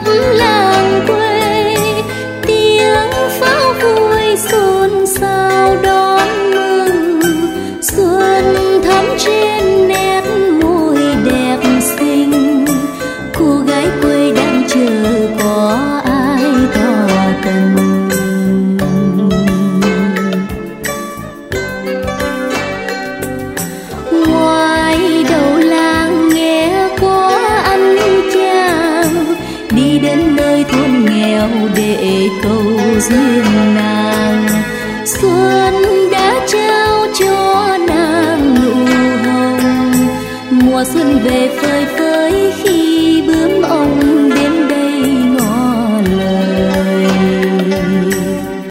làng quê, tiếng pháo vui xôn xao đón mừng. Xuân thắm trên nét môi đẹp xinh, cô gái quê đang chờ có ai tỏ tình. Ngoài đầu làng nghe có anh chàng đi đến nơi thôn nghèo để cầu duyên nàng. Xuân đã trao cho nàng nụ hồng, mùa xuân về phơi phới